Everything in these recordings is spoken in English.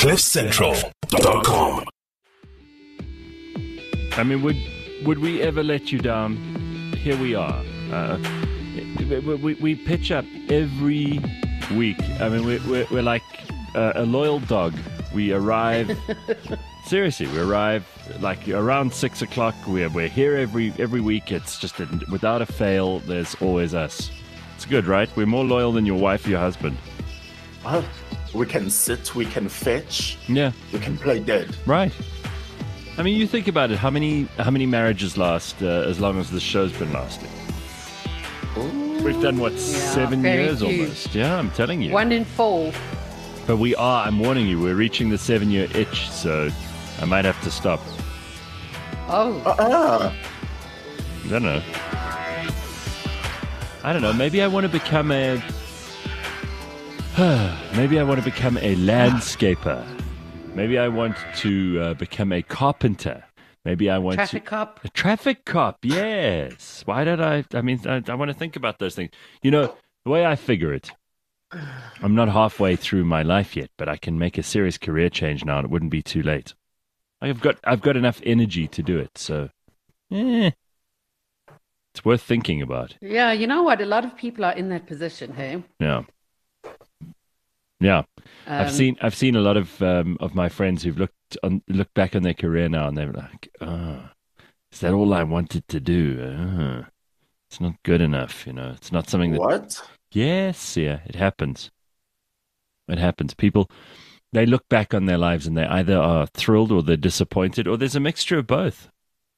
CliffCentral.com. I mean, would we ever let you down? Here we are. We pitch up every week. I mean, we're like a loyal dog. We arrive. Seriously, we arrive like around 6 o'clock. We're here every week. It's just without a fail. There's always us. It's good, right? We're more loyal than your wife or your husband. We can sit, we can fetch, Yeah, we can play dead. right. I mean, you think about it. How many marriages last as long as this show's been lasting? We've done, 7 very years few. almost. Yeah, I'm telling you. 1 in 4. But I'm warning you, we're reaching the 7-year itch, so I might have to stop. Oh, I don't know. Maybe I want to become a landscaper. Maybe I want to become a carpenter. Maybe I want traffic cop. a traffic cop. Yes. Why don't I mean, I want to think about those things. You know, the way I figure it, I'm not halfway through my life yet, but I can make a serious career change now, and it wouldn't be too late. I've got enough energy to do it, so it's worth thinking about. Yeah, you know what? A lot of people are in that position, hey? Yeah. I've seen a lot of my friends who've looked back on their career now, and they're like, is that all I wanted to do? It's not good enough, you know. It's not something that. What? Yes, yeah, it happens. It happens. People, they look back on their lives and they either are thrilled or they're disappointed, or there's a mixture of both.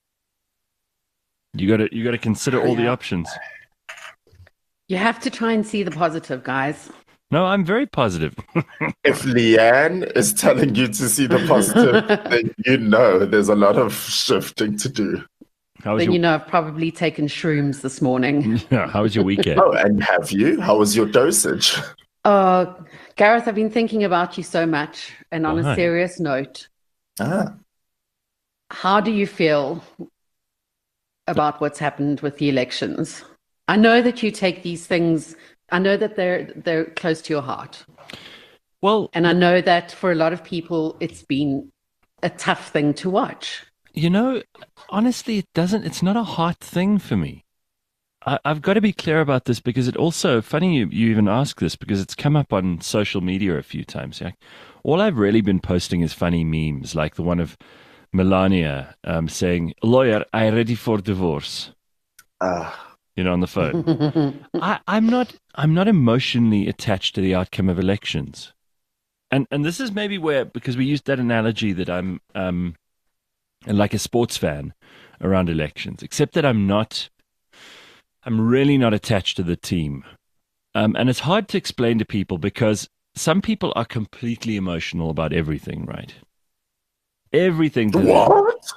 You got to consider all the options. You have to try and see the positive, guys. No, I'm very positive. If Leanne is telling you to see the positive, then you know there's a lot of shifting to do. How was Then you know I've probably taken shrooms this morning. How was your weekend? Oh, and have you? How was your dosage? Gareth, I've been thinking about you so much. And on Why? a serious note, Ah, how do you feel about what's happened with the elections? I know that you take these things, I know that they're close to your heart. Well, And I know that for a lot of people, it's been a tough thing to watch. you know, honestly, it's not a hard thing for me. I've got to be clear about this because it also, funny you even ask this because it's come up on social media a few times. Yeah? All I've really been posting is funny memes, like the one of Melania saying, "Lawyer, I ready for divorce." You know, on the phone. I'm not emotionally attached to the outcome of elections. And this is maybe where, because we used that analogy that I'm like a sports fan around elections, except that I'm really not attached to the team. And it's hard to explain to people because some people are completely emotional about everything, right? Everything. what?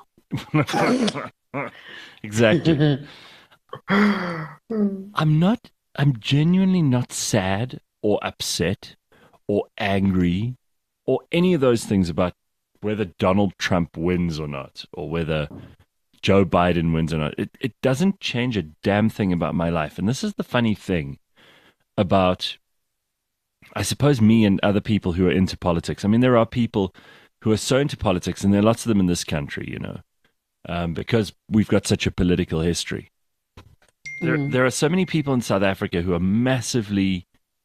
Exactly. I'm genuinely not sad or upset or angry or any of those things about whether Donald Trump wins or not, or whether Joe Biden wins or not. It doesn't change a damn thing about my life. And this is the funny thing about, I suppose, me and other people who are into politics. I mean, there are people who are so into politics, and there are lots of them in this country, you know, because we've got such a political history. There are so many people in South Africa who are massively,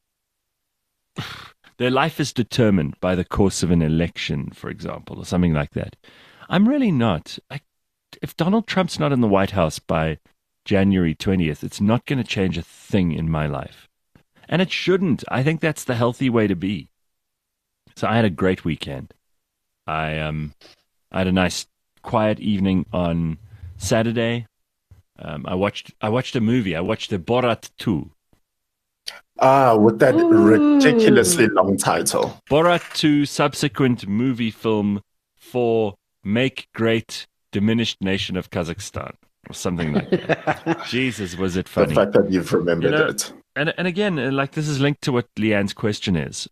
their life is determined by the course of an election, for example, or something like that. I'm really not. If Donald Trump's not in the White House by January 20th, it's not going to change a thing in my life. And it shouldn't. I think that's the healthy way to be. So I had a great weekend. I had a nice quiet evening on Saturday. I watched a movie. I watched the Borat 2. With that ridiculously long title. Borat 2 subsequent movie film for Make Great Diminished Nation of Kazakhstan, or something like that. Jesus, was it funny. The fact that you've remembered it. And again, like, this is linked to what Leanne's question is.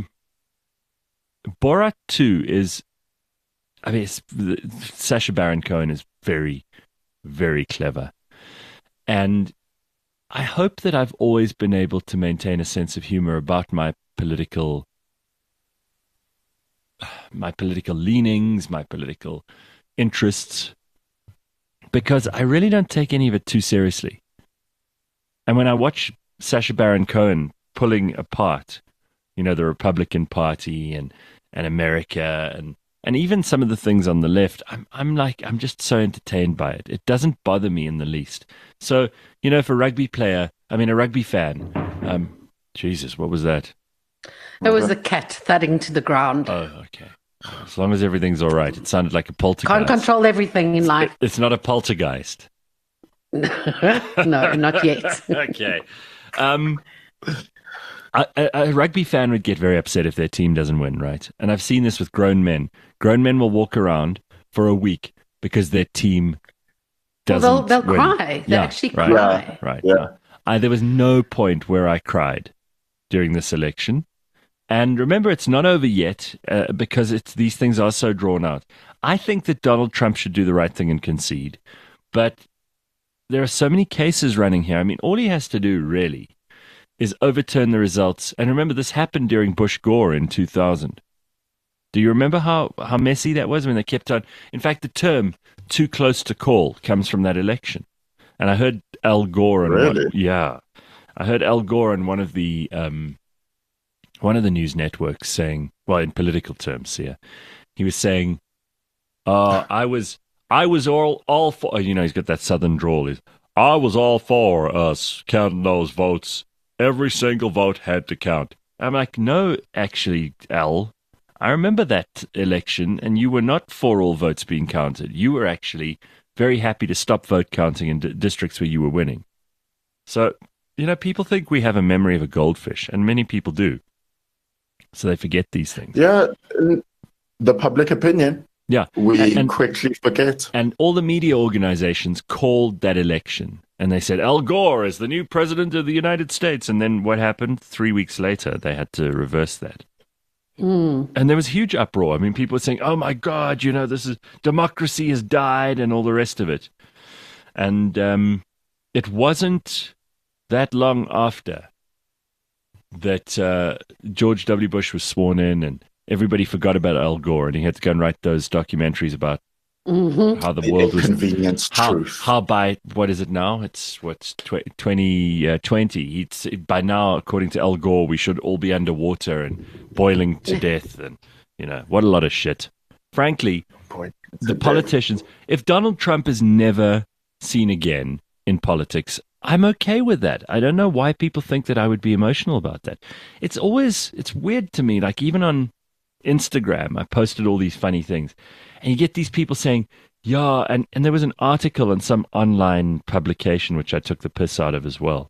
Borat 2 is, I mean, Sacha Baron Cohen is very, very clever. And I hope that I've always been able to maintain a sense of humor about my political my political leanings, my political interests, because I really don't take any of it too seriously. And when I watch Sacha Baron Cohen pulling apart, the Republican Party and America and even some of the things on the left, I'm just so entertained by it. It doesn't bother me in the least. So, if a rugby fan, Jesus, what was that? It was a cat thudding to the ground. Oh, okay. As long as everything's all right. It sounded like a poltergeist. Can't control everything in life. It's not a poltergeist. No, not yet. Okay. A rugby fan would get very upset if their team doesn't win, right? And I've seen this with grown men. Grown men will walk around for a week because their team doesn't they'll win. cry. They actually right, cry. Right. Yeah. There was no point where I cried during this election. And remember, it's not over yet because these things are so drawn out. I think that Donald Trump should do the right thing and concede. But there are so many cases running here. I mean, all he has to do, really, is overturn the results. And remember, this happened during Bush-Gore in 2000. Do you remember how messy that was when they kept on? In fact, the term "too close to call" comes from that election. And I heard Al Gore on I heard Al Gore on one of the news networks saying, well, in political terms here, he was saying, I was all for, he's got that southern drawl. I was all for us counting those votes. Every single vote had to count. I'm like, no, actually, Al, I remember that election, and you were not for all votes being counted. You were actually very happy to stop vote counting in districts where you were winning. So, people think we have a memory of a goldfish, and many people do. So they forget these things. Yeah, the public opinion. Yeah. We quickly forget. And all the media organizations called that election. And they said, Al Gore is the new president of the United States. And then what happened? 3 weeks later, they had to reverse that. And there was huge uproar. I mean, people were saying, oh, my God, democracy has died and all the rest of it. And it wasn't that long after that George W. Bush was sworn in and everybody forgot about Al Gore and he had to go and write those documentaries about how the world was inconvenience truth. How by what is it now? It's 2020. By now, according to Al Gore, we should all be underwater and boiling to death, and what a lot of shit. Frankly, the politicians. If Donald Trump is never seen again in politics, I'm okay with that. I don't know why people think that I would be emotional about that. It's weird to me. Like even on Instagram, I posted all these funny things. And you get these people saying, yeah, and there was an article in some online publication, which I took the piss out of as well.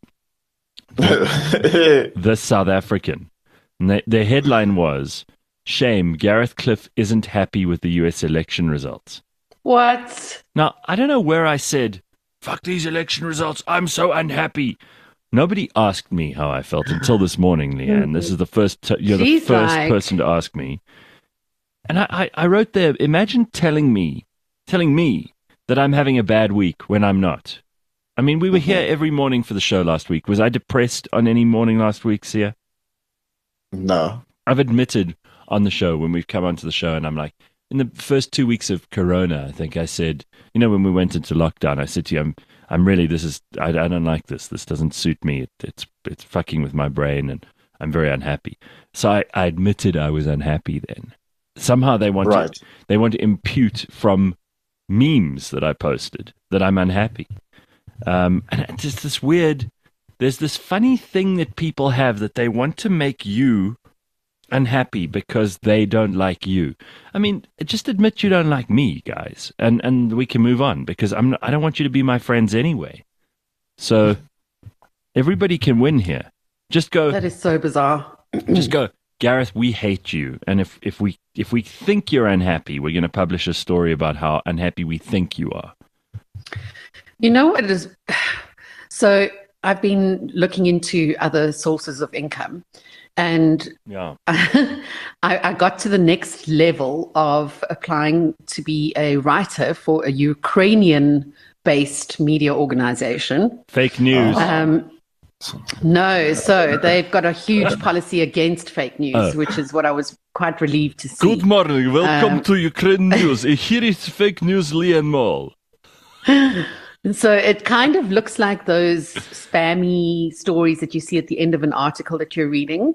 The South African. And their headline was, shame, Gareth Cliff isn't happy with the US election results. What? Now, I don't know where I said, fuck these election results, I'm so unhappy. Nobody asked me how I felt until this morning, Leanne. This is the first, you're the first person to ask me. And I wrote there, imagine telling me that I'm having a bad week when I'm not. I mean, we were here every morning for the show last week. Was I depressed on any morning last week, Sia? No. I've admitted on the show when we've come onto the show, and I'm like, in the first 2 weeks of Corona, I think I said, when we went into lockdown, I said to you, I'm really, I don't like this. This doesn't suit me. It's fucking with my brain, and I'm very unhappy. So I admitted I was unhappy then. Somehow they want to impute from memes that I posted that I'm unhappy. And it's just this weird, there's this funny thing that people have that they want to make you unhappy because they don't like you. I mean, just admit you don't like me, guys, and we can move on because I don't want you to be my friends anyway. So everybody can win here. Just go. That is so bizarre. Just go, Gareth, we hate you. And if we think you're unhappy, we're going to publish a story about how unhappy we think you are. You know what it is? So I've been looking into other sources of income, and I got to the next level of applying to be a writer for a Ukrainian-based media organization. Fake news. No, so they've got a huge policy against fake news, which is what I was quite relieved to see. Good morning. Welcome to Ukraine News. Here is fake news, Leanne Mall. So it kind of looks like those spammy stories that you see at the end of an article that you're reading.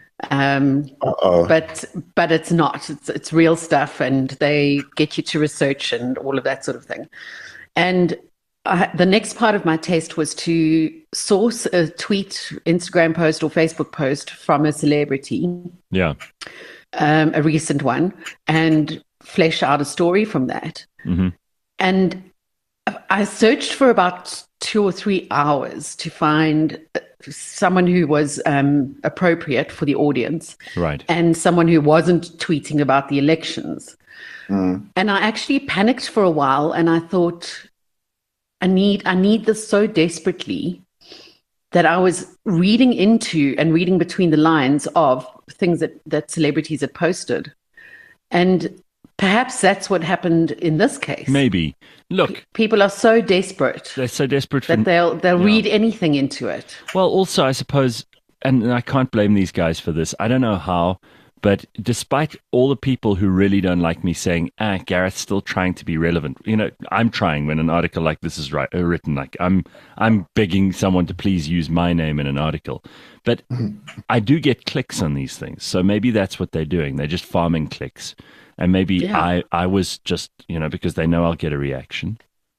But it's not. It's real stuff, and they get you to research and all of that sort of thing. And the next part of my test was to source a tweet, Instagram post, or Facebook post from a celebrity. Yeah. A recent one, and flesh out a story from that. And I searched for about 2 or 3 hours to find someone who was appropriate for the audience, right, and someone who wasn't tweeting about the elections. And I actually panicked for a while, and I thought, I need this so desperately, that I was reading into and reading between the lines of things that celebrities had posted. And perhaps that's what happened in this case. Maybe. Look, people are so desperate. They're so desperate that they'll read anything into it. Well, also, I suppose, and I can't blame these guys for this. I don't know how, but despite all the people who really don't like me saying, Gareth's still trying to be relevant. You know, I'm trying when an article like this is written. Like I'm begging someone to please use my name in an article. But I do get clicks on these things. So maybe that's what they're doing. They're just farming clicks. And maybe I was just, because they know I'll get a reaction.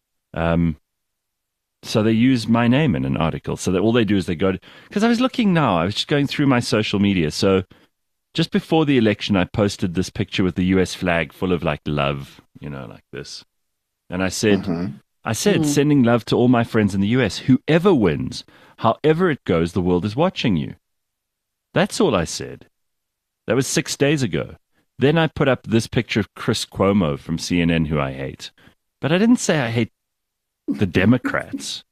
So they use my name in an article. So that all they do is they go, because I was looking now, I was just going through my social media. So just before the election, I posted this picture with the US flag full of like love, like this. And I said, sending love to all my friends in the US. Whoever wins, however it goes, the world is watching you. That's all I said. That was 6 days ago. Then I put up this picture of Chris Cuomo from CNN, who I hate. But I didn't say I hate the Democrats.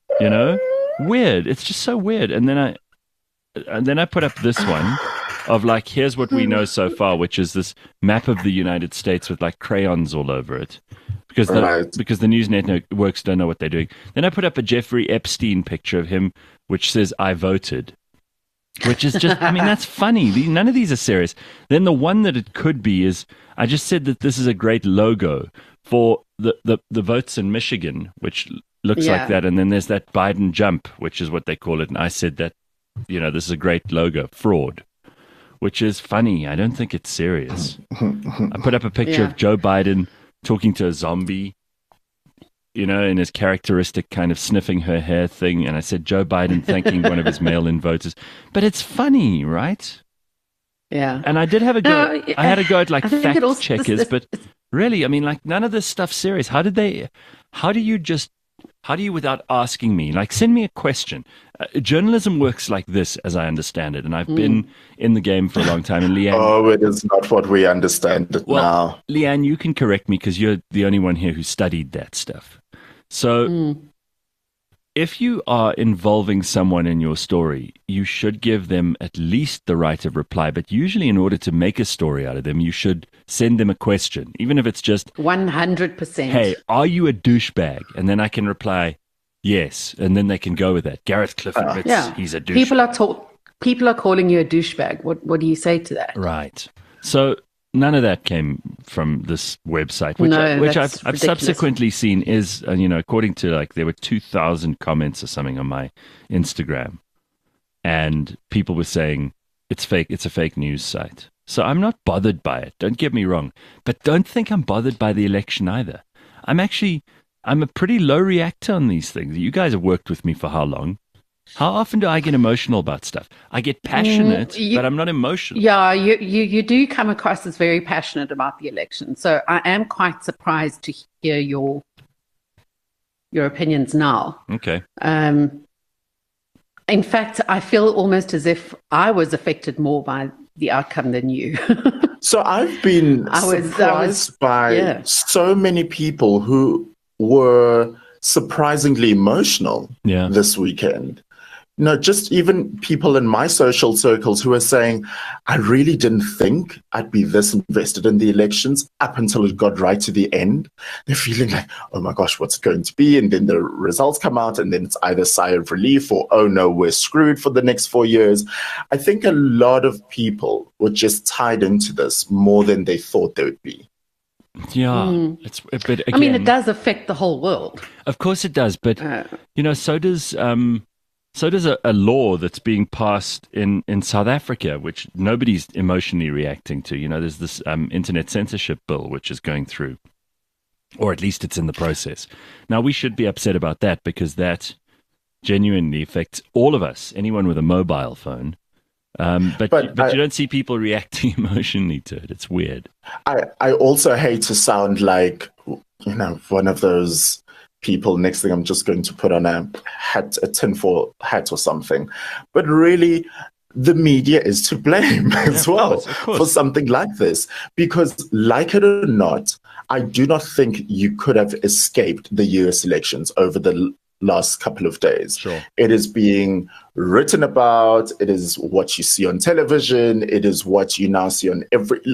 Weird. It's just so weird. And then I put up this one of like, here's what we know so far, which is this map of the United States with like crayons all over it. Because the news networks don't know what they're doing. Then I put up a Jeffrey Epstein picture of him, which says, I voted. Which is just, that's funny. None of these are serious. Then the one that it could be is, I just said that this is a great logo for the votes in Michigan, which looks like that. And then there's that Biden jump, which is what they call it. And I said that, this is a great logo, fraud, which is funny. I don't think it's serious. I put up a picture of Joe Biden talking to a zombie, in his characteristic kind of sniffing her hair thing. And I said, Joe Biden thanking one of his mail-in voters. But it's funny, right? Yeah. And I did have a go. I had a go at like fact checkers, but really, like none of this stuff's serious. How do you, without asking me, like send me a question? Journalism works like this, as I understand it. And I've been in the game for a long time. And Leanne. It is not what we understand it now. Leanne, you can correct me because you're the only one here who studied that stuff. So if you are involving someone in your story, you should give them at least the right of reply. But usually in order to make a story out of them, you should send them a question, even if it's just 100%. Hey, are you a douchebag? And then I can reply, yes. And then they can go with that. Gareth Clifford admits he's a douchebag. People are calling you a douchebag. What do you say to that? Right. So none of that came from this website, which I've subsequently seen is, according to like, there were 2,000 comments or something on my Instagram, and people were saying it's fake. It's a fake news site. So I'm not bothered by it. Don't get me wrong, but don't think I'm bothered by the election either. I'm a pretty low reactor on these things. You guys have worked with me for how long? How often do I get emotional about stuff? I get passionate, but I'm not emotional. Yeah, you do come across as very passionate about the election. So I am quite surprised to hear your opinions now. Okay. In fact, I feel almost as if I was affected more by the outcome than you. So I've been surprised by so many people who were surprisingly emotional this weekend. No, just even people in my social circles who are saying, I really didn't think I'd be this invested in the elections up until it got right to the end. They're feeling like, oh my gosh, what's it going to be? And then the results come out and then it's either sigh of relief or, oh no, we're screwed for the next 4 years. I think a lot of people were just tied into this more than they thought they would be. Yeah, it's a bit. Again, I mean, it does affect the whole world. Of course it does, but so does a law that's being passed in South Africa, which nobody's emotionally reacting to. There's this internet censorship bill which is going through, or at least it's in the process. Now, we should be upset about that because that genuinely affects all of us, anyone with a mobile phone. But you don't see people reacting emotionally to it. It's weird. I also hate to sound like, one of those people, next thing I'm just going to put on a tinfoil hat or something. But really, the media is to blame as well of course. For something like this. Because like it or not, I do not think you could have escaped the US elections over the last couple of days. Sure. It is being written about. It is what you see on television. It is what you now see on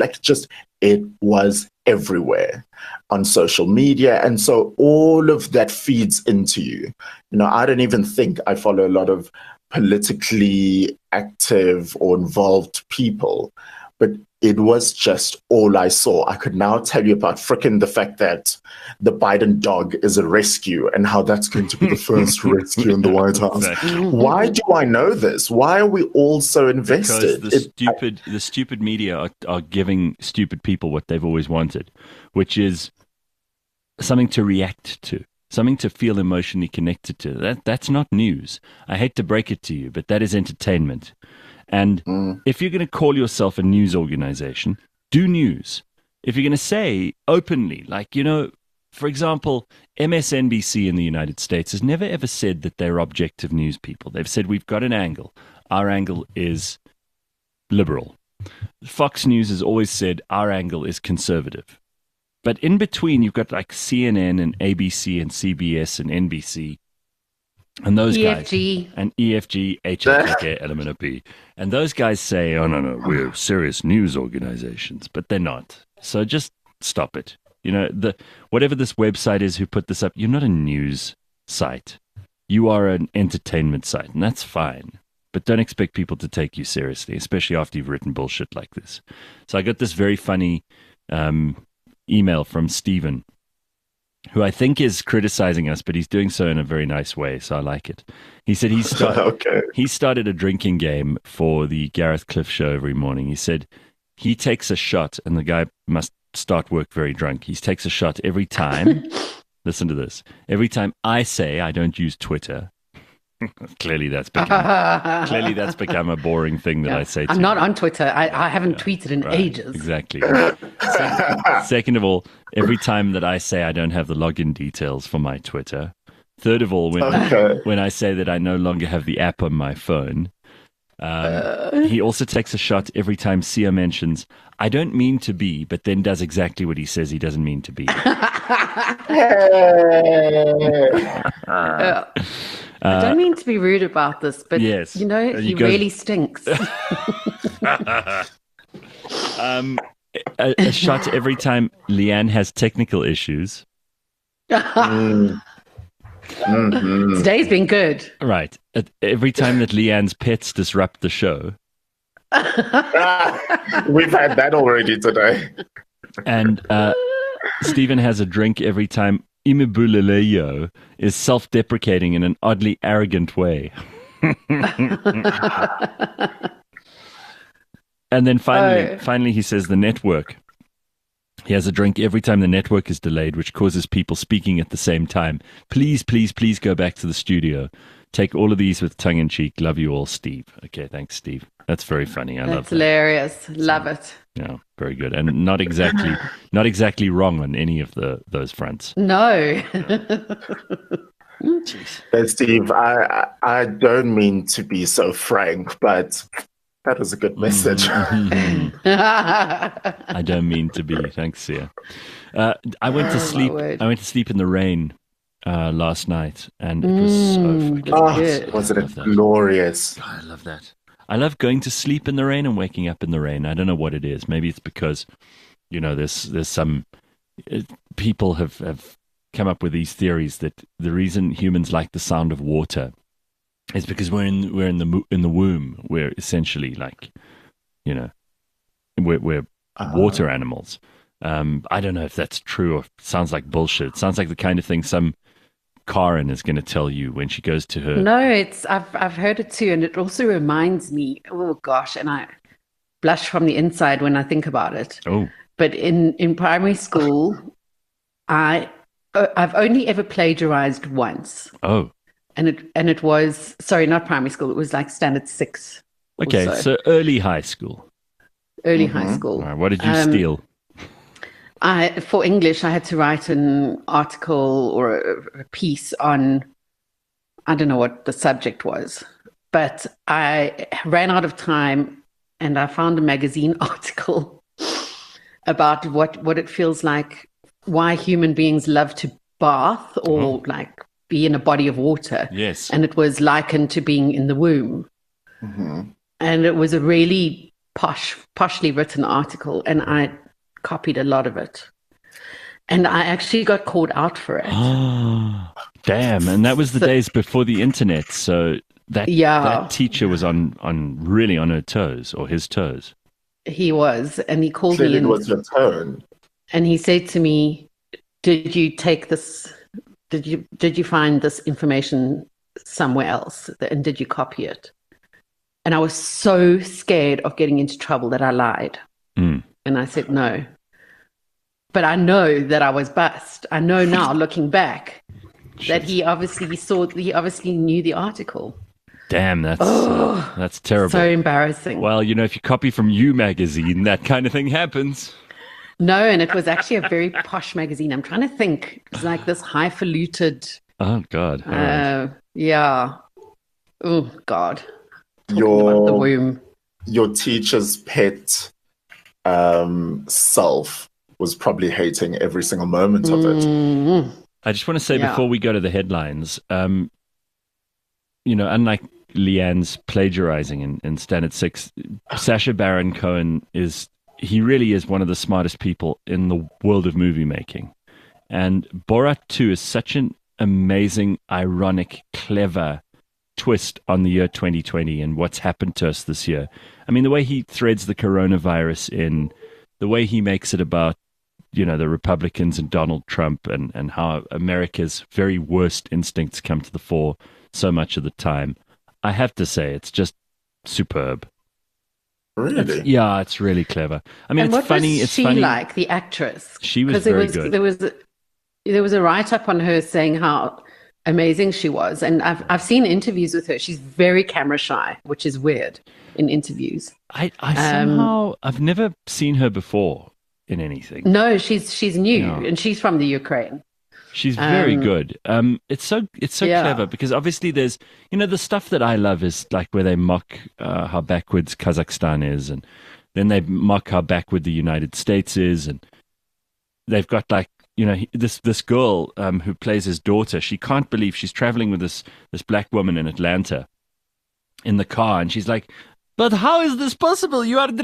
it was everywhere on social media. And so all of that feeds into you. I don't even think I follow a lot of politically active or involved people, but it was just all I saw. I could now tell you about frickin' the fact that the Biden dog is a rescue and how that's going to be the first rescue in the White House. Exactly. Why do I know this? Why are we all so invested? Because the stupid media are giving stupid people what they've always wanted, which is something to react to, something to feel emotionally connected to. That's not news. I hate to break it to you, but that is entertainment. And if you're going to call yourself a news organization, do news. If you're going to say openly, for example, MSNBC in the United States has never ever said that they're objective news people. They've said, we've got an angle. Our angle is liberal. Fox News has always said our angle is conservative. But in between, you've got like CNN and ABC and CBS and NBC. And those EFG. guys, and EFG, HFK, Element of P. And those guys say, oh, no, we're serious news organizations, but they're not. So just stop it. Whatever this website is who put this up, you're not a news site. You are an entertainment site, and that's fine. But don't expect people to take you seriously, especially after you've written bullshit like this. So I got this very funny email from Stephen, who I think is criticizing us, but he's doing so in a very nice way, so I like it. He said he started a drinking game for the Gareth Cliff show every morning. He said he takes a shot, and the guy must start work very drunk. He takes a shot every time. Listen to this. Every time I say I don't use Twitter. Clearly that's become a boring thing that I say. I'm not on Twitter. I haven't tweeted in ages. Exactly. Second of all, every time that I say I don't have the login details for my Twitter. Third of all, when I say that I no longer have the app on my phone. He also takes a shot every time Sia mentions, I don't mean to be, but then does exactly what he says he doesn't mean to be. I don't mean to be rude about this, but yes. he really stinks. A shot every time Leanne has technical issues. Today's been good. Right. Every time that Leanne's pets disrupt the show. We've had that already today. And Stephen has a drink every time Imibuleleyo is self-deprecating in an oddly arrogant way. And then finally he says the network. He has a drink every time the network is delayed, which causes people speaking at the same time. Please, please, please go back to the studio. Take all of these with tongue in cheek. Love you all, Steve. Okay, thanks, Steve. That's very funny. I love that. That's hilarious. Love it. Yeah, very good. And not exactly wrong on any of those fronts. No. Hey, Steve, I don't mean to be so frank, but that was a good message. I don't mean to be. Thanks, Sia. I went to sleep. I went to sleep in the rain last night, and it was so fucking good. Wasn't it glorious? I love that. I love going to sleep in the rain and waking up in the rain. I don't know what it is. Maybe it's because, there's some people have come up with these theories that the reason humans like the sound of water is because we're in the womb. We're essentially like, we're water animals. I don't know if that's true or sounds like bullshit. It sounds like the kind of thing some Karen is going to tell you when she goes to her. No, I've heard it too, and it also reminds me. Oh gosh, and I blush from the inside when I think about it. Oh, but in primary school, I've only ever plagiarized once. Oh, and it was, sorry, not primary school. It was like standard 6. Okay, so early high school. Early high school. All right, what did you steal? For English, I had to write an article or a piece on, I don't know what the subject was, but I ran out of time and I found a magazine article about what it feels like, why human beings love to bath or like be in a body of water. Yes. And it was likened to being in the womb. Mm-hmm. And it was a really poshly written article, and I copied a lot of it. And I actually got called out for it. Oh, damn. And that was the days before the internet. So that teacher was really on her toes, or his toes. He was. And he called Clearly me. It was your turn. And he said to me, did you take this? Did you find this information somewhere else? And did you copy it? And I was so scared of getting into trouble that I lied. Mm. And I said no. But I know that I was bust. I know now, looking back, that he obviously knew the article. Damn, that's terrible. So embarrassing. Well, if you copy from You magazine, that kind of thing happens. No, and it was actually a very posh magazine. I'm trying to think. It's like this highfalutin. Oh God. Yeah. Oh God. About the womb. Your teacher's pet self was probably hating every single moment of it. I just want to say before we go to the headlines, unlike Leanne's plagiarizing in Standard 6, Sacha Baron Cohen he really is one of the smartest people in the world of movie making. And Borat 2 is such an amazing, ironic, clever twist on the year 2020 and what's happened to us this year. I mean, the way he threads the coronavirus in, the way he makes it about, the Republicans and Donald Trump and how America's very worst instincts come to the fore so much of the time. I have to say, it's just superb. Really? It's really clever. I mean, it's funny. It's funny. Like the actress? She was very good. There was a write-up on her saying how amazing she was, and I've seen interviews with her. She's very camera shy, which is weird in interviews. I somehow I've never seen her before in anything. No, she's new, and she's from the Ukraine. She's very good. It's so clever because obviously there's the stuff that I love is like where they mock how backwards Kazakhstan is, and then they mock how backward the United States is, and they've got like this girl who plays his daughter. She can't believe she's traveling with this black woman in Atlanta in the car, and she's like, "But how is this possible? You are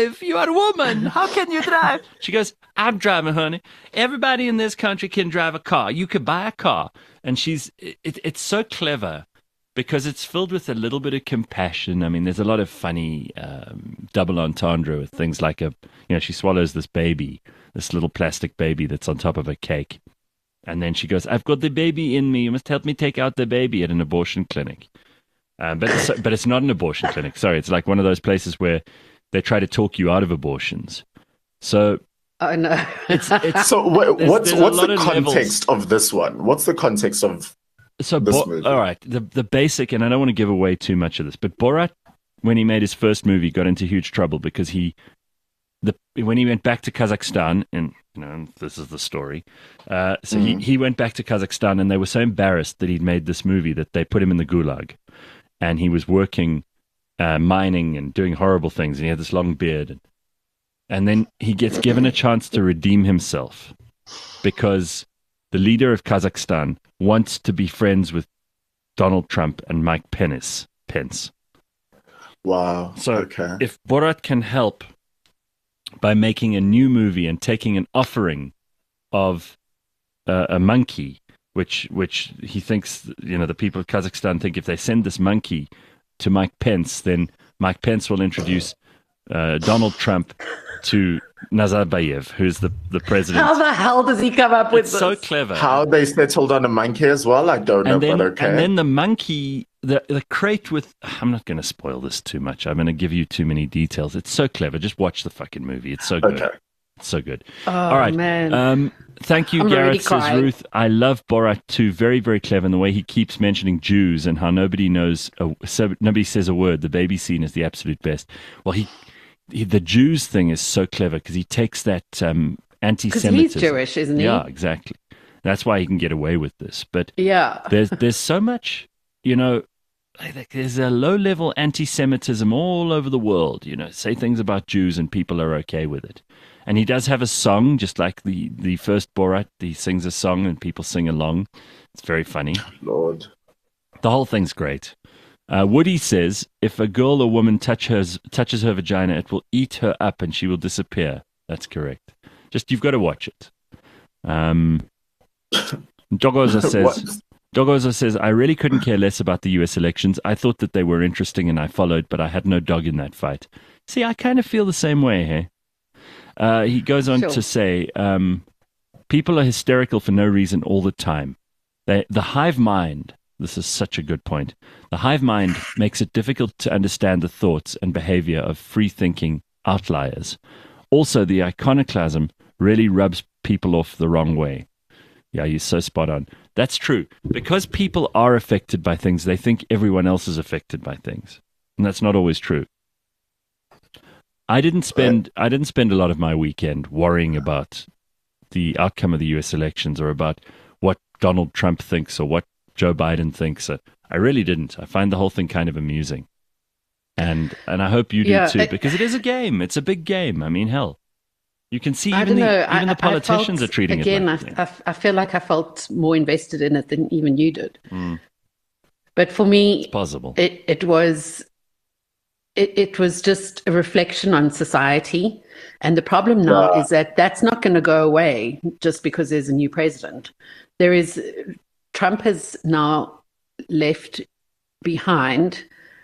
a woman. How can you drive?" She goes, "I'm driving, honey. Everybody in this country can drive a car. You could buy a car." And it's so clever because it's filled with a little bit of compassion. I mean, there's a lot of funny double entendre with things like she swallows this baby, this little plastic baby that's on top of a cake. And then she goes, "I've got the baby in me. You must help me take out the baby," at an abortion clinic. But it's not an abortion clinic. Sorry, it's like one of those places where they try to talk you out of abortions. So, oh no. So what's the context of this one? What's the context of this movie? All right, the basic, and I don't want to give away too much of this, but Borat, when he made his first movie, got into huge trouble because when he went back to Kazakhstan, and this is the story. He went back to Kazakhstan, and they were so embarrassed that he'd made this movie that they put him in the gulag. And he was working, mining and doing horrible things. And he had this long beard. And then he gets given a chance to redeem himself because the leader of Kazakhstan, wants to be friends with Donald Trump and Mike Pence. Wow. So okay. If Borat can help by making a new movie and taking an offering of a monkey, which he thinks, the people of Kazakhstan think if they send this monkey to Mike Pence, then Mike Pence will introduce Donald Trump to Nazarbayev, who's the president. How the hell does he come up with it's this? so clever. How they settled on a monkey as well, I don't know, but okay. And then the monkey, the crate with... I'm not going to spoil this too much. I'm going to give you too many details. It's so clever. Just watch the fucking movie. It's so good. Okay. It's so good. Oh, all right. Man. Thank you, Gareth, says Ruth. I love Borat too. Very, very clever in the way he keeps mentioning Jews and how nobody says a word. The baby scene is the absolute best. Well, the Jews thing is so clever because he takes that anti-Semitism. Because he's Jewish, isn't he? Yeah, exactly. That's why he can get away with this. But yeah, there's so much, there's a low-level anti-Semitism all over the world. Say things about Jews and people are okay with it. And he does have a song, just like the first Borat. He sings a song and people sing along. It's very funny. Lord. The whole thing's great. Woody says, if a girl or woman touches her vagina, it will eat her up and she will disappear. That's correct. You've got to watch it. Dogoza says, I really couldn't care less about the US elections. I thought that they were interesting and I followed, but I had no dog in that fight. See, I kind of feel the same way here. He goes on to say, people are hysterical for no reason all the time. The hive mind, this is such a good point, the hive mind makes it difficult to understand the thoughts and behavior of free-thinking outliers. Also, the iconoclasm really rubs people off the wrong way. Yeah, you're so spot on. That's true. Because people are affected by things, they think everyone else is affected by things. And that's not always true. I didn't spend a lot of my weekend worrying about the outcome of the US elections or about what Donald Trump thinks or what Joe Biden thinks. I really didn't. I find the whole thing kind of amusing. And I hope you do too, because it is a game. It's a big game. I mean, hell, you can see even the politicians are treating it like that. I feel like I felt more invested in it than even you did. But for me, it's possible. It was just a reflection on society. And the problem now is that that's not going to go away just because there's a new president. Trump has now left behind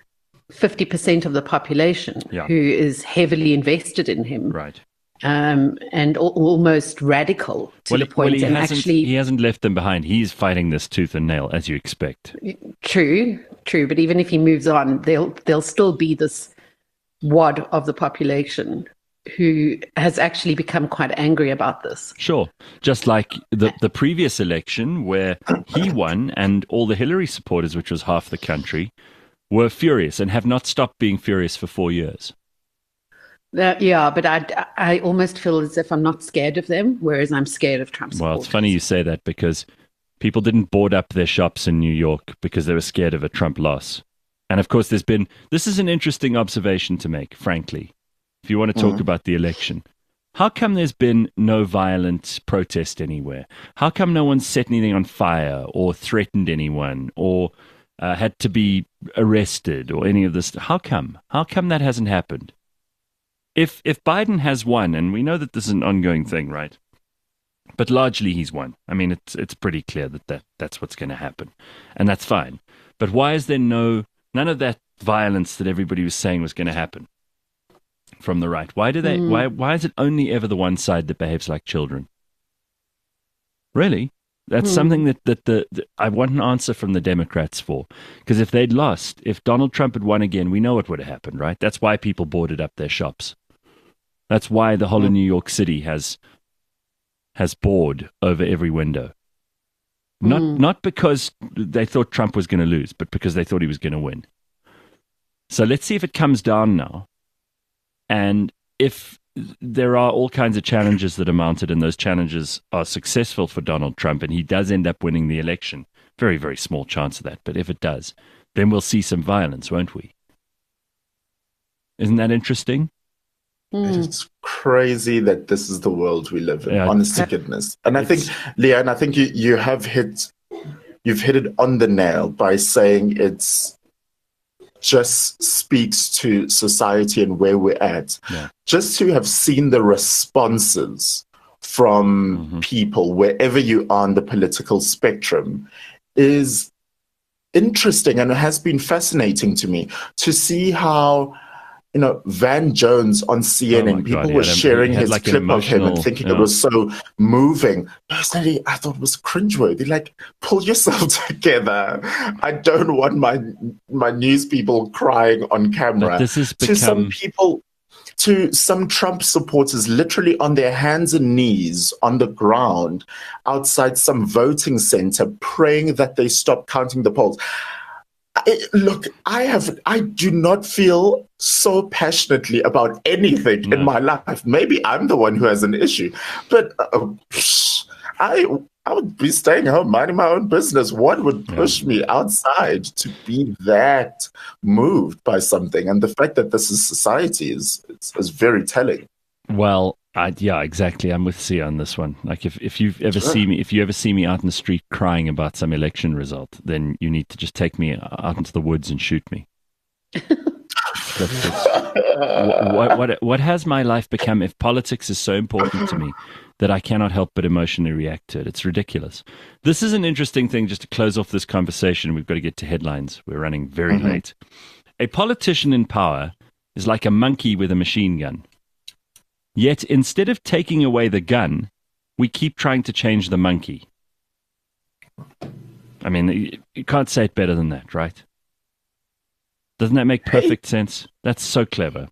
50% of the population who is heavily invested in him. Right. And almost radical to the point. He hasn't left them behind. He's fighting this tooth and nail, as you expect. True. But even if he moves on, there'll still be this wad of the population who has actually become quite angry about this. Sure. Just like the previous election where he won and all the Hillary supporters, which was half the country, were furious and have not stopped being furious for 4 years. But I almost feel as if I'm not scared of them, whereas I'm scared of Trump supporters. Well, it's funny you say that because people didn't board up their shops in New York because they were scared of a Trump loss. And of course, this is an interesting observation to make, frankly, if you want to talk about the election. How come there's been no violent protest anywhere? How come no one set anything on fire or threatened anyone or had to be arrested or any of this? How come? How come that hasn't happened? If Biden has won, and we know that this is an ongoing thing, right? But largely he's won. I mean, it's pretty clear that's what's going to happen, and that's fine. But why is there none of that violence that everybody was saying was going to happen from the right? Why do they? Why is it only ever the one side that behaves like children? Really, that's something that I want an answer from the Democrats for. Because if they'd lost, if Donald Trump had won again, we know what would have happened, right? That's why people boarded up their shops. That's why the whole of New York City has board over every window. Not because they thought Trump was going to lose, but because they thought he was going to win. So let's see if it comes down now. And if there are all kinds of challenges that are mounted and those challenges are successful for Donald Trump and he does end up winning the election, very, very small chance of that, but if it does, then we'll see some violence, won't we? Isn't that interesting? It is crazy that this is the world we live in, honest to goodness. And I think, Leanne, I think you've hit it on the nail by saying it's just speaks to society and where we're at. Yeah. Just to have seen the responses from people wherever you are on the political spectrum is interesting, and it has been fascinating to me to see how, you know, Van Jones on CNN, people were sharing his clip of him and thinking it was so moving. Personally, I thought it was cringeworthy. Like, pull yourself together. I don't want my news people crying on camera. This has become... To some Trump supporters, literally on their hands and knees on the ground outside some voting center, praying that they stop counting the polls. Look, I do not feel so passionately about anything in my life. Maybe I'm the one who has an issue, but I would be staying home, minding my own business. What would push me outside to be that moved by something? And the fact that this is society is very telling. Well, yeah, exactly. I'm with Sia on this one. Like, if you ever see me out in the street crying about some election result, then you need to just take me out into the woods and shoot me. What has my life become if politics is so important to me that I cannot help but emotionally react to it? It's ridiculous. This is an interesting thing, just to close off this conversation. We've got to get to headlines. We're running very late. A politician in power is like a monkey with a machine gun. Yet instead of taking away the gun, we keep trying to change the monkey. I mean, you can't say it better than that, right? Doesn't that make perfect sense? That's so clever.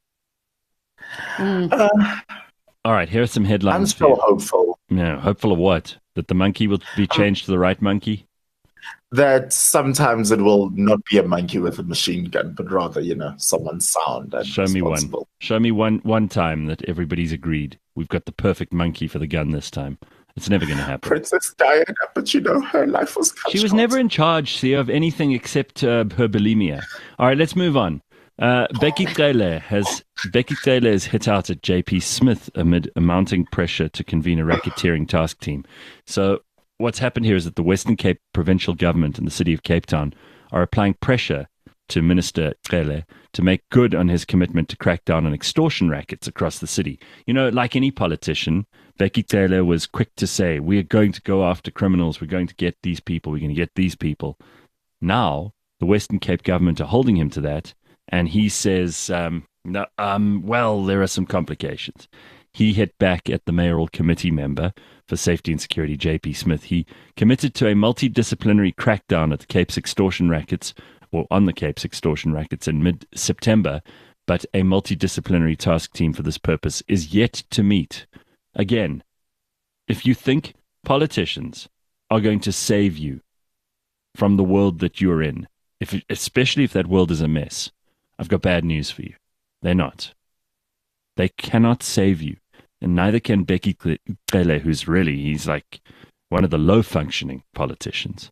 All right, here are some headlines. I'm still hopeful. Yeah, hopeful of what? That the monkey will be changed to the right monkey? That sometimes it will not be a monkey with a machine gun, but rather, you know, someone sound and Show me one. Show me one time that everybody's agreed we've got the perfect monkey for the gun this time. It's never going to happen. Princess Diana, but you know, her life was cut She was short. never in charge, Sia, of anything except her bulimia. All right, let's move on. Becky Cele has hit out at JP Smith amid mounting pressure to convene a racketeering task team. So what's happened here is that the Western Cape provincial government and the city of Cape Town are applying pressure to Minister Cele to make good on his commitment to crack down on extortion rackets across the city. You know, like any politician, Becky Cele was quick to say, we're going to go after criminals, we're going to get these people, we're going to get these people. Now, the Western Cape government are holding him to that, and he says, well, there are some complications. He hit back at the mayoral committee member for safety and security, JP Smith. He committed to a multidisciplinary crackdown at the Cape's extortion rackets, or on the Cape's extortion rackets in mid-September, but a multidisciplinary task team for this purpose is yet to meet. Again, if you think politicians are going to save you from the world that you're in, especially if that world is a mess, I've got bad news for you. They're not. They cannot save you. And neither can Becky Cele, he's like one of the low-functioning politicians.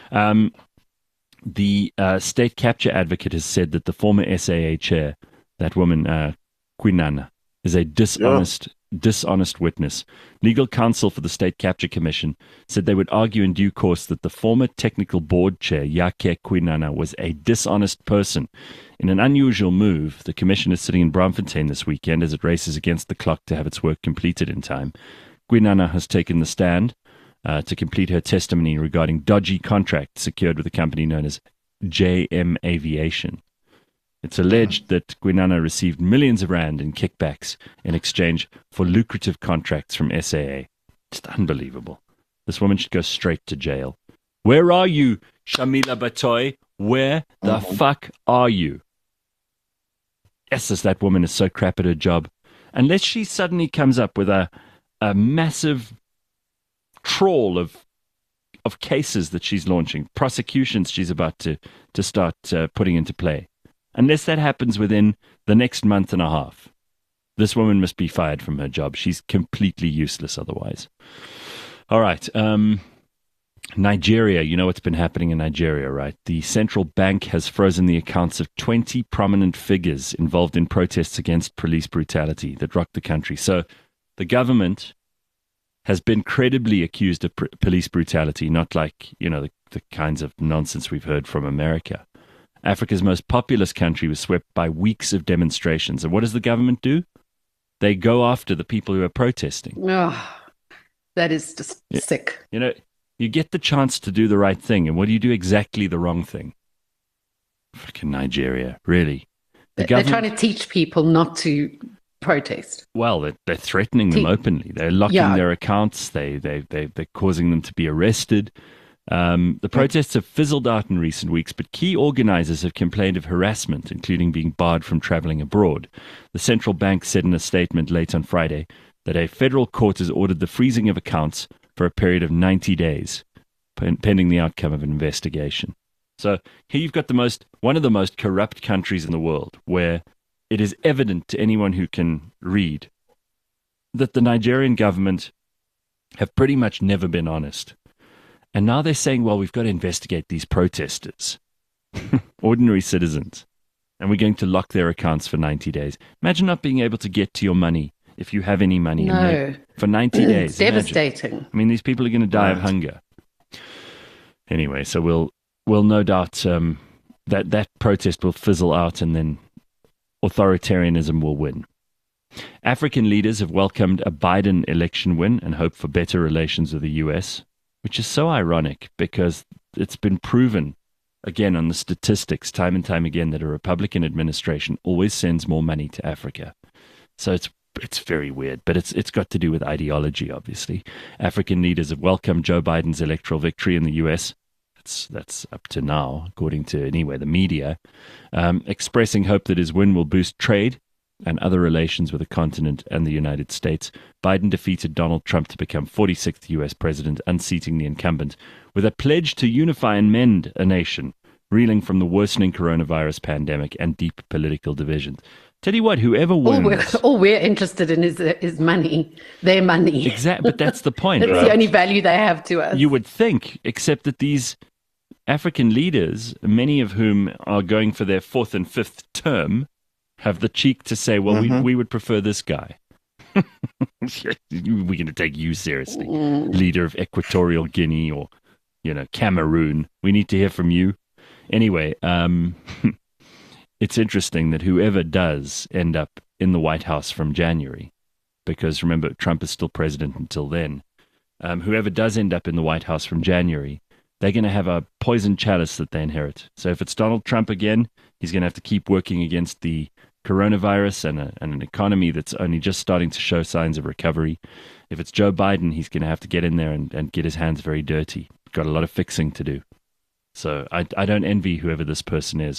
The state capture advocate has said that the former SAA chair, that woman, Kwinana, is a dishonest witness. Legal counsel for the State Capture Commission said they would argue in due course that the former technical board chair, Yake Kwinana, was a dishonest person. In an unusual move, the commission is sitting in Braamfontein this weekend as it races against the clock to have its work completed in time. Kwinana has taken the stand to complete her testimony regarding dodgy contracts secured with a company known as JM Aviation. It's alleged that Kwinana received millions of rand in kickbacks in exchange for lucrative contracts from SAA. Just unbelievable. This woman should go straight to jail. Where are you, Shamila Batoy? Where the fuck are you? Yes, that woman is so crap at her job. Unless she suddenly comes up with a massive trawl of cases that she's launching, prosecutions she's about to start putting into play. Unless that happens within the next month and a half, this woman must be fired from her job. She's completely useless otherwise. All right. Nigeria, you know what's been happening in Nigeria, right? The central bank has frozen the accounts of 20 prominent figures involved in protests against police brutality that rocked the country. So the government has been credibly accused of police brutality, not like, the kinds of nonsense we've heard from America. Africa's most populous country was swept by weeks of demonstrations. And what does the government do? They go after the people who are protesting. Oh, that is just sick. You get the chance to do the right thing, and what do you do? Exactly the wrong thing. Fucking Nigeria, really. They're trying to teach people not to protest. Well, they're threatening them openly. They're locking their accounts. They're causing them to be arrested. The protests have fizzled out in recent weeks, but key organizers have complained of harassment, including being barred from traveling abroad. The central bank said in a statement late on Friday that a federal court has ordered the freezing of accounts for a period of 90 days, pending the outcome of an investigation. So here you've got one of the most corrupt countries in the world, where it is evident to anyone who can read that the Nigerian government have pretty much never been honest. And now they're saying, well, we've got to investigate these protesters, ordinary citizens, and we're going to lock their accounts for 90 days. Imagine not being able to get to your money, if you have any money, for 90 days. It's devastating. Imagine. I mean, these people are going to die of hunger. Anyway, so we'll no doubt that protest will fizzle out, and then authoritarianism will win. African leaders have welcomed a Biden election win and hope for better relations with the U.S., which is so ironic because it's been proven, again, on the statistics time and time again, that a Republican administration always sends more money to Africa. So it's very weird, but it's got to do with ideology, obviously. African leaders have welcomed Joe Biden's electoral victory in the U.S. That's up to now, according to, anyway, the media, expressing hope that his win will boost trade and other relations with the continent and the United States. Biden defeated Donald Trump to become 46th U.S. president, unseating the incumbent, with a pledge to unify and mend a nation, reeling from the worsening coronavirus pandemic and deep political divisions. Tell you what, whoever wins... All we're interested in is money, their money. Exactly, but that's the point. That's the only value they have to us. You would think, except that these African leaders, many of whom are going for their fourth and fifth term, have the cheek to say, well, we would prefer this guy. We're going to take you seriously, leader of Equatorial Guinea or, Cameroon. We need to hear from you. Anyway, it's interesting that whoever does end up in the White House from January, because remember, Trump is still president until then, whoever does end up in the White House from January, they're going to have a poison chalice that they inherit. So if it's Donald Trump again, he's going to have to keep working against the coronavirus and an economy that's only just starting to show signs of recovery. If it's Joe Biden, he's going to have to get in there and get his hands very dirty. Got a lot of fixing to do. So I don't envy whoever this person is.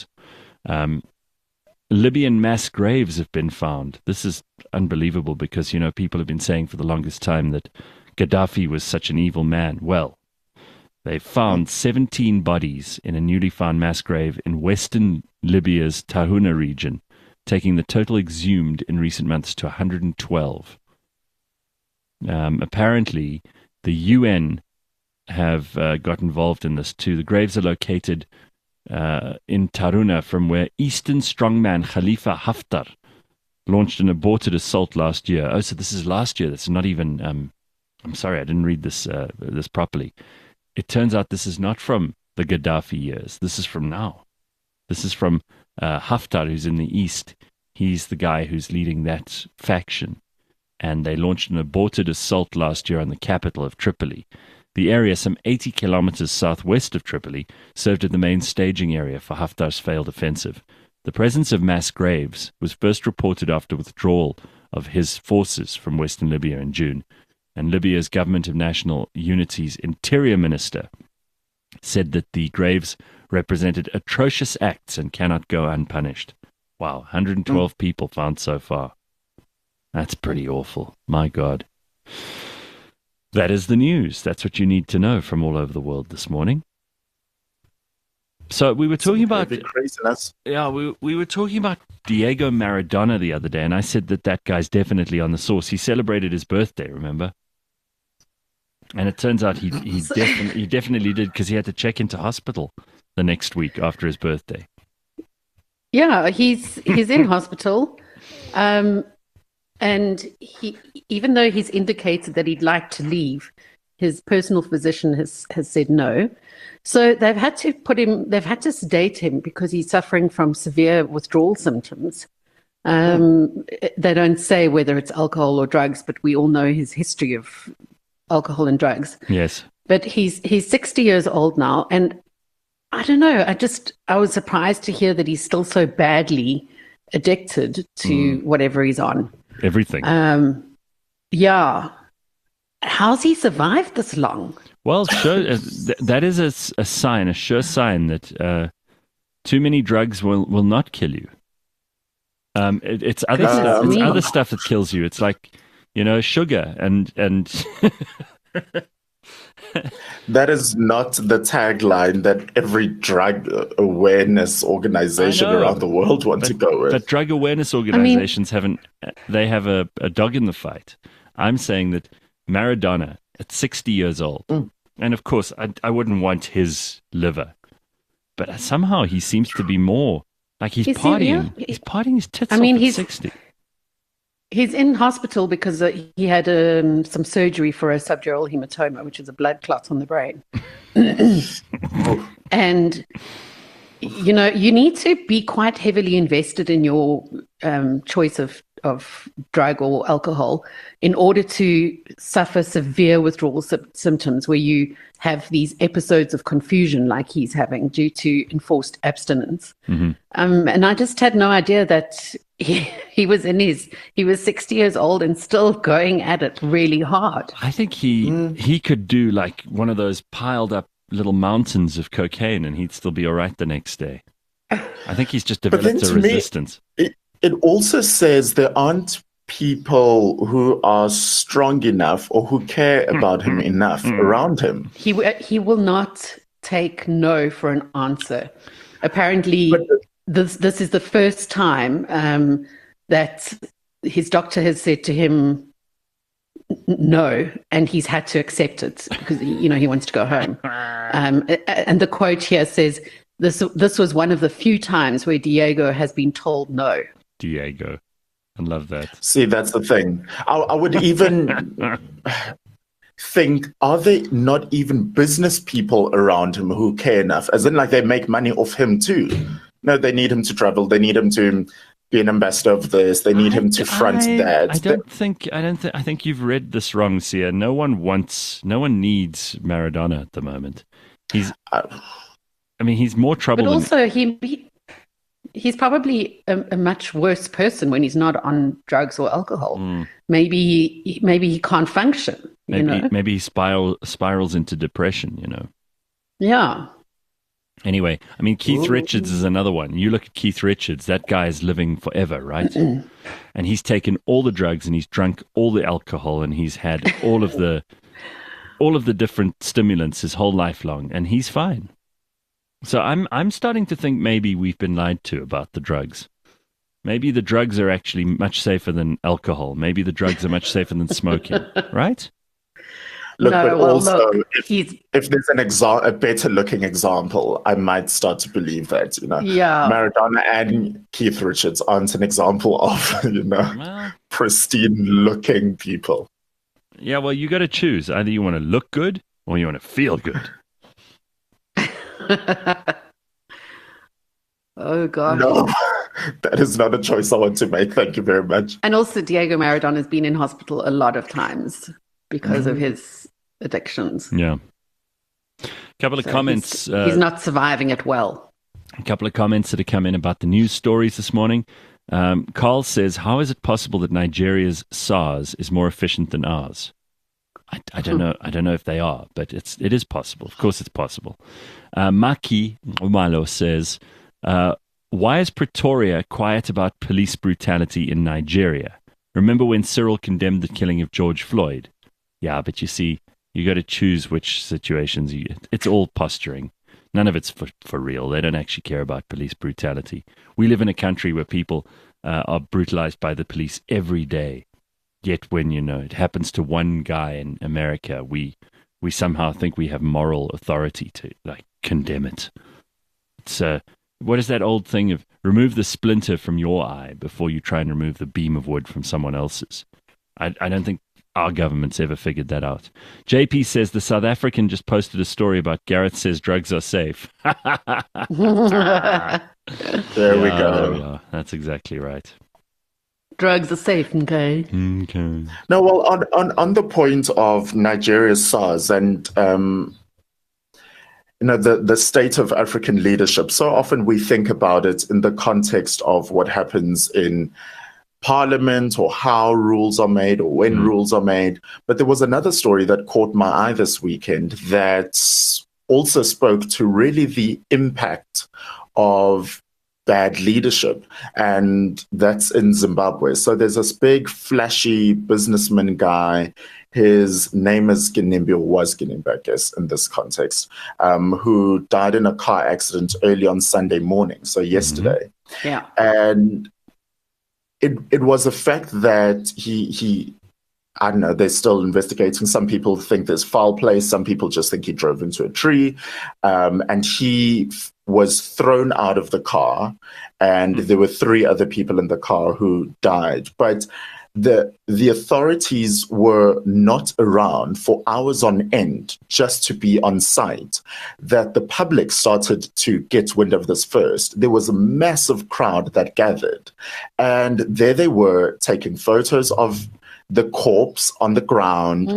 Libyan mass graves have been found. This is unbelievable because, people have been saying for the longest time that Gaddafi was such an evil man. Well, they found 17 bodies in a newly found mass grave in western Libya's Tahuna region, taking the total exhumed in recent months to 112. Apparently, the UN have got involved in this too. The graves are located in Taruna, from where Eastern strongman Khalifa Haftar launched an aborted assault last year. Oh, so this is last year. That's not even... I'm sorry, I didn't read this properly. It turns out this is not from the Gaddafi years. This is from now. This is from Haftar, who's in the east. He's the guy who's leading that faction. And they launched an aborted assault last year on the capital of Tripoli. The area, some 80 kilometers southwest of Tripoli, served as the main staging area for Haftar's failed offensive. The presence of mass graves was first reported after withdrawal of his forces from western Libya in June. And Libya's Government of National Unity's interior minister said that the graves represented atrocious acts and cannot go unpunished. Wow, 112 people found so far. That's pretty awful. My God. That is the news. That's what you need to know from all over the world this morning. So we were talking about... craziness. Yeah, we were talking about Diego Maradona the other day, and I said that guy's definitely on the sauce. He celebrated his birthday, remember? And it turns out he definitely did, because he had to check into hospital the next week after his birthday. Yeah, he's in hospital, and he, even though he's indicated that he'd like to leave, his personal physician has said no. So they've had to sedate him because he's suffering from severe withdrawal symptoms. They don't say whether it's alcohol or drugs, but we all know his history of alcohol and drugs. Yes. But he's 60 years old now, and I don't know, I was surprised to hear that he's still so badly addicted to whatever he's on. Everything. Yeah. How's he survived this long? Well, that is a sign, a sure sign that too many drugs will not kill you. It's other stuff that kills you. It's like, sugar and That is not the tagline that every drug awareness organization around the world wants to go with. But drug awareness organizations have a dog in the fight. I'm saying that Maradona at 60 years old, and of course I wouldn't want his liver, but somehow he seems to be more like he's partying. He's partying his tits off at 60. He's in hospital because he had some surgery for a subdural hematoma, which is a blood clot on the brain. And, you need to be quite heavily invested in your choice of drug or alcohol in order to suffer severe withdrawal symptoms where you have these episodes of confusion like he's having due to enforced abstinence. Mm-hmm. And I just had no idea that he was 60 years old and still going at it really hard. I think he could do like one of those piled up little mountains of cocaine and he'd still be all right the next day. I think he's just developed a resistance. It also says there aren't people who are strong enough or who care about him enough around him. He will not take no for an answer. Apparently, this is the first time that his doctor has said to him no, and he's had to accept it because he wants to go home. And the quote here says, "This was one of the few times where Diego has been told no." Diego. I love that. See, that's the thing. I would even think, are there not even business people around him who care enough? As in, like, they make money off him too. No, they need him to travel. They need him to be an ambassador of this. They need him to front that. I think you've read this wrong, Sia. No one needs Maradona at the moment. He's more trouble. But also, he's probably a much worse person when he's not on drugs or alcohol. Maybe he can't function. Maybe he spirals into depression. Yeah. Anyway, Keith Richards is another one. You look at Keith Richards, that guy is living forever, right? And he's taken all the drugs and he's drunk all the alcohol and he's had all of the different stimulants his whole life long, and he's fine. So I'm starting to think maybe we've been lied to about the drugs. Maybe the drugs are actually much safer than alcohol. Maybe the drugs are much safer than smoking, right? Look, no, but also, if there's a better looking example, I might start to believe that, Yeah. Maradona and Keith Richards aren't an example of, pristine looking people. Yeah, well, you got to choose. Either you want to look good or you want to feel good. Oh, God. No, that is not a choice I want to make. Thank you very much. And also, Diego Maradona has been in hospital a lot of times because of his addictions. Yeah. A couple of comments. He's not surviving it well. A couple of comments that have come in about the news stories this morning. Carl says, how is it possible that Nigeria's SARS is more efficient than ours? I don't know. I don't know if they are, but it is possible. Of course it's possible. Maki Umalo says, why is Pretoria quiet about police brutality in Nigeria? Remember when Cyril condemned the killing of George Floyd? Yeah, but you see, you got to choose which situations. It's all posturing. None of it's for real. They don't actually care about police brutality. We live in a country where people are brutalized by the police every day. Yet when, it happens to one guy in America, we we somehow think we have moral authority to like condemn it. It's what is that old thing of remove the splinter from your eye before you try and remove the beam of wood from someone else's? I don't think our government's ever figured that out. JP says the South African just posted a story about Gareth says drugs are safe. There we go. Yeah, that's exactly right. Drugs are safe, okay? Okay. No, well, on the point of Nigeria's SARS and the state of African leadership, so often we think about it in the context of what happens in Parliament or how rules are made or when rules are made. But there was another story that caught my eye this weekend that also spoke to really the impact of bad leadership, and that's in Zimbabwe. So there's this big, flashy businessman guy. His name is Ginimbi, or was Ginimbi, I guess, in this context, who died in a car accident early on Sunday morning, so yesterday. Yeah. And it was a fact that he I don't know, they're still investigating. Some people think there's foul play. Some people just think he drove into a tree. And he was thrown out of the car, and there were 3 other people in the car who died. But the authorities were not around for hours on end just to be on site, that the public started to get wind of this first. There was a massive crowd that gathered, and there they were taking photos of the corpse on the ground.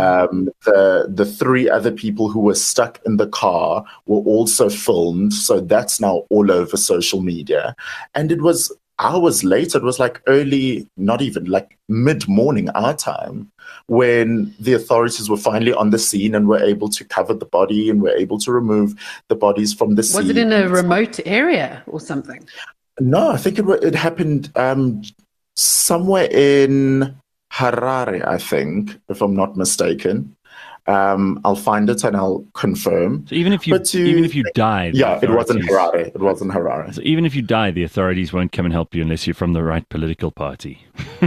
The 3 other people who were stuck in the car were also filmed. So that's now all over social media. And it was hours later, it was like early, not even like mid-morning our time, when the authorities were finally on the scene and were able to cover the body and were able to remove the bodies from the scene. Was it in a remote area or something? No, I think it happened somewhere in Harare, I think, if I'm not mistaken. I'll find it and I'll confirm. So even if you die, it wasn't Harare. It wasn't Harare. So even if you die, the authorities won't come and help you unless you're from the right political party.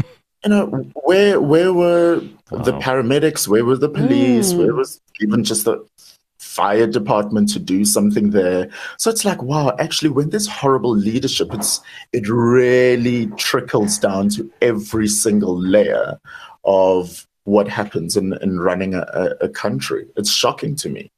Where were the paramedics? Where were the police? Where was even just the fire department to do something there? So it's like, wow, actually, when there's horrible leadership, it really trickles down to every single layer of what happens in running a country. It's shocking to me.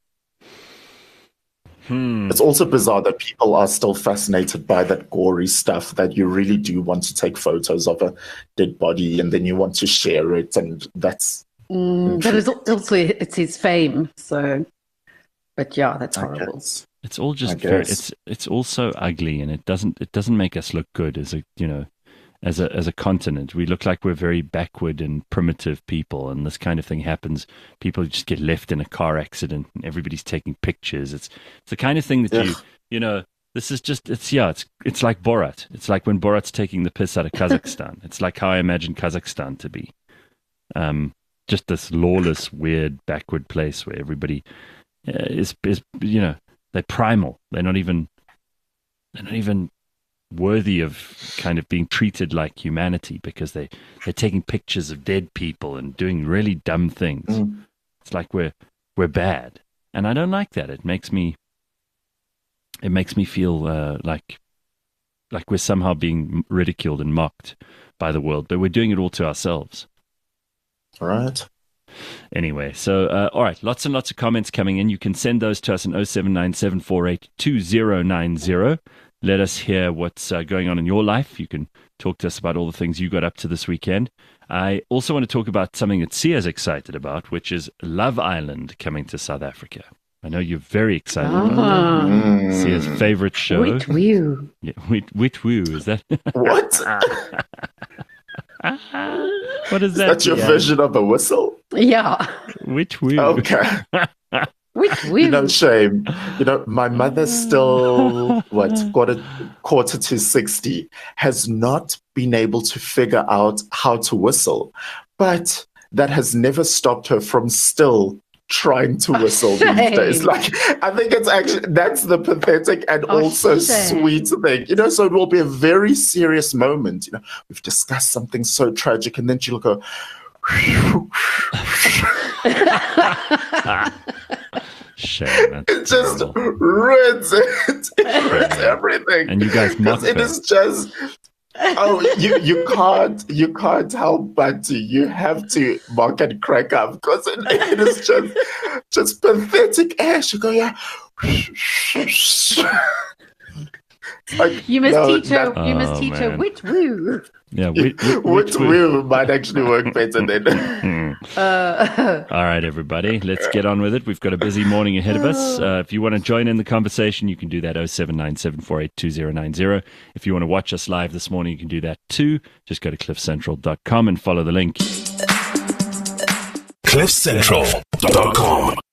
It's also bizarre that people are still fascinated by that gory stuff, that you really do want to take photos of a dead body and then you want to share it, and that's... But it's his fame, so... But yeah, that's horrible. It's all just it's all so ugly, and it doesn't make us look good as a continent. We look like we're very backward and primitive people, and this kind of thing happens. People just get left in a car accident, and everybody's taking pictures. It's the kind of thing that this is just it's like Borat. It's like when Borat's taking the piss out of Kazakhstan. It's like how I imagine Kazakhstan to be, just this lawless, weird, backward place where everybody is they're primal. They're not even worthy of kind of being treated like humanity, because they're taking pictures of dead people and doing really dumb things. It's like we're bad, and I don't like that. It makes me feel like we're somehow being ridiculed and mocked by the world, but we're doing it all to ourselves. All right. Anyway, so all right, lots and lots of comments coming in. You can send those to us in 0797482090. Let us hear what's going on in your life. You can talk to us about all the things you got up to this weekend. I also want to talk about something that Sia's excited about, which is Love Island coming to South Africa. I know you're very excited about that. Sia's favorite show. Witwoo. Yeah, Witwoo, is that? What? What is that? That's your version of a whistle? Yeah. Witwoo. Okay. Shame. My mother still, quarter to 60, has not been able to figure out how to whistle. But that has never stopped her from still trying to whistle these days. Like, I think it's actually, that's the pathetic and also sweet thing. So it will be a very serious moment. We've discussed something so tragic, and then she'll go... Shame. It just ruins it. It ruins everything. And you guys mock it. Is just you can't help but you have to mock and crack up because it is just pathetic. Ash, you go, yeah. Like, you must teach her. You must teach her which woo. Yeah, which woo might actually work better than. All right, everybody, let's get on with it. We've got a busy morning ahead of us. If you want to join in the conversation, you can do that 0797482090. If you want to watch us live this morning, you can do that too. Just go to cliffcentral.com and follow the link. cliffcentral.com